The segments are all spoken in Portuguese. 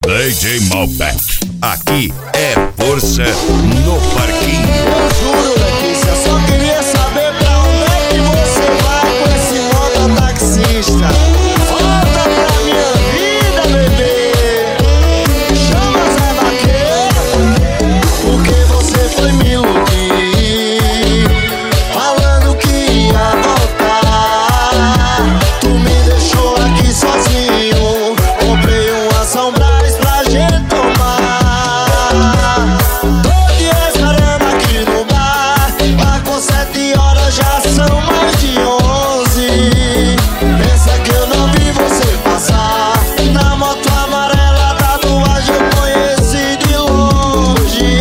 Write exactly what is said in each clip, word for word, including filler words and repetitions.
D J Malbec, aqui é força no parquinho. Eu juro, Letícia, só queria saber pra onde é que você vai com esse mototaxista. Volta pra minha vida, bebê. Chama Zé Vaqueiro, porque você foi me iludir, falando que ia voltar. Tu me deixou aqui sozinho, comprei uma sombra pra gente tomar. Tô te esperando aqui no bar, marcou sete horas, já são mais de onze. Pensa que eu não vi você passar, na moto amarela, tatuagem eu conheci de longe.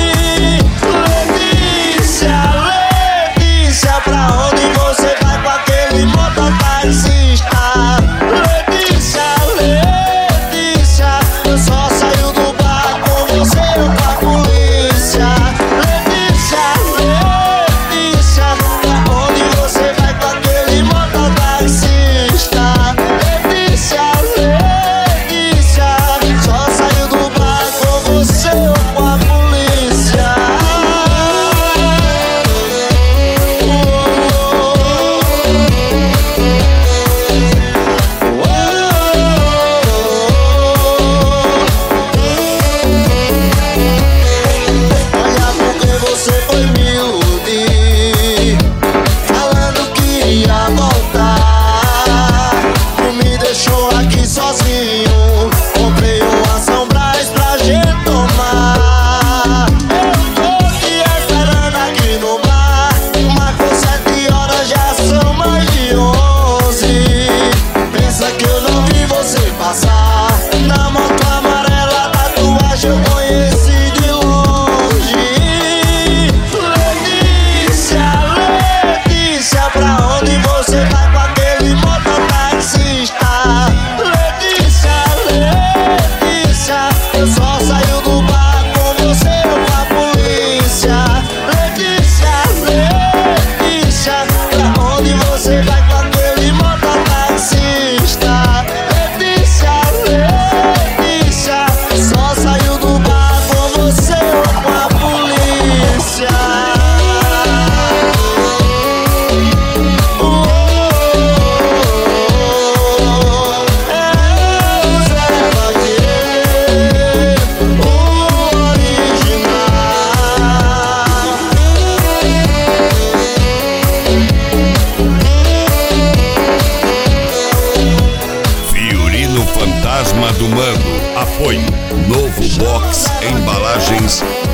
Letícia, Letícia, pra onde você vai com aquele mototaxista? Letícia, Letícia, eu só saio do bar com você ou com a polícia. Letícia, Letícia, pra onde você vai com aquele mototaxista? Letícia, Letícia, só saio do bar com você ou com a polícia. Olha, porque você foi me iludir, falando que ia voltar. Tu me deixou aqui sozinho, comprei uma São Brás pra gente tomar. Eu tô te esperando aqui no bar, marcou sete horas, já são mais de onze. Pensa que eu não vi você passar, na moto amarela, tatuagem eu conheci de longe. Letícia, Letícia, pra onde você vai com aquele mototaxista? Letícia, Letícia, eu só saio do bar com você ou com a polícia. Letícia, Letícia, pra onde você vai com aquele mototaxista? Letícia, Letícia, só saio do bar com você ou com a polícia. Oh, é o Zé Vaqueiro, o original. Fiorino Fantasma do Mano. Apoio Novo Box Embalagens